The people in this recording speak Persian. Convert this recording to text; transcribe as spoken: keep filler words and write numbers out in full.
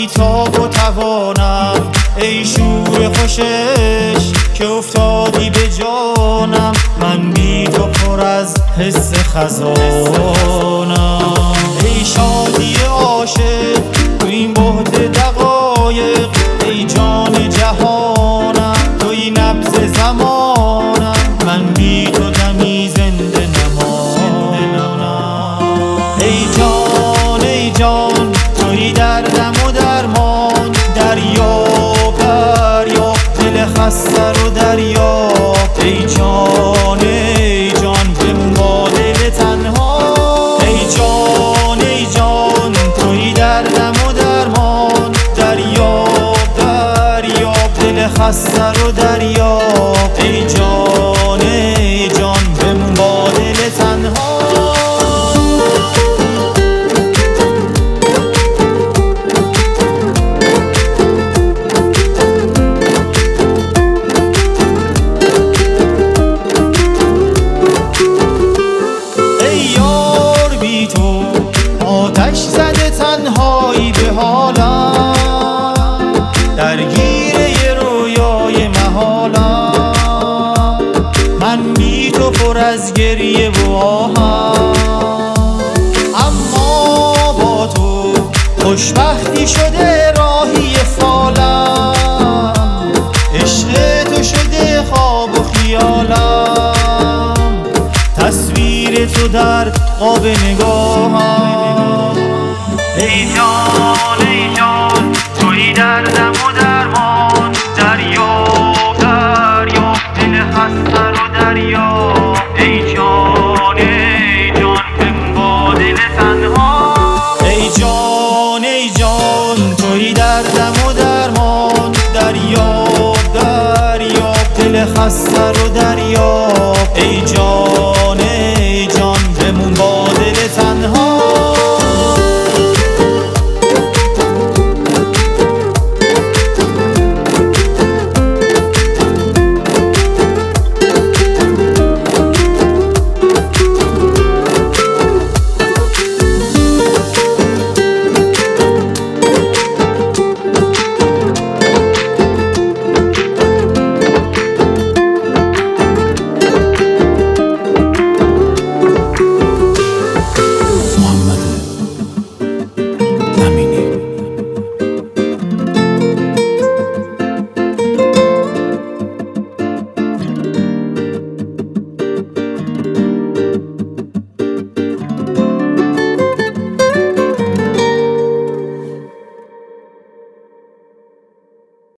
بی تاب و توانم، ای شور خوشش که افتادی به جانم. من بی تو پر از حس خزانم. ای شادی عاشق تو این بهت دقایق، ای جان جهانم توی نبض زمانم. من بی تو دمی زنده نمانم. ای جان ای جان توی دردم و درمان، دریاب دریاب دل خسته رو دریاب. ای جان ای جان بنما دل تنها. ای جان ای جان توی دردم و درمان، دریاب دریاب دل خسته رو دریاب. ای جان ای جان بنما دل تنها. آتش زده تنهایی به حالم، درگیر یه رویای محالم. من بی تو پر از گریه و آهم، اما با تو خوشبختی شده راهی فالم. عشق تو شده خواب و خیالم، تصویر تو در قاب نگاهم. ای جان ای جان توی دردم و درمان، دریاب دریاب دل خسته رو دریاب. ای جان ای جان بنما دل تنها. ای جان ای جان توی دردم و درمان، دریاب دریاب دل خسته رو دریاب. ای جان